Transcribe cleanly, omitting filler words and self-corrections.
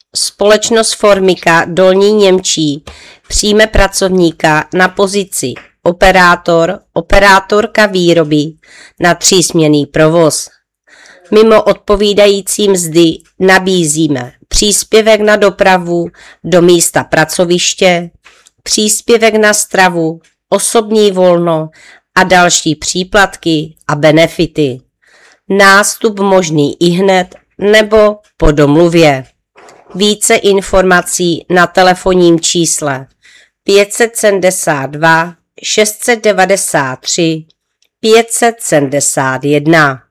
Společnost Formica Dolní Němčí přijme pracovníka na pozici operátorka výroby na 3směnný provoz. Mimo odpovídající mzdy nabízíme příspěvek na dopravu do místa pracoviště, příspěvek na stravu, osobní volno a další příplatky a benefity. Nástup možný ihned nebo po domluvě. Více informací na telefonním čísle 572 693 571.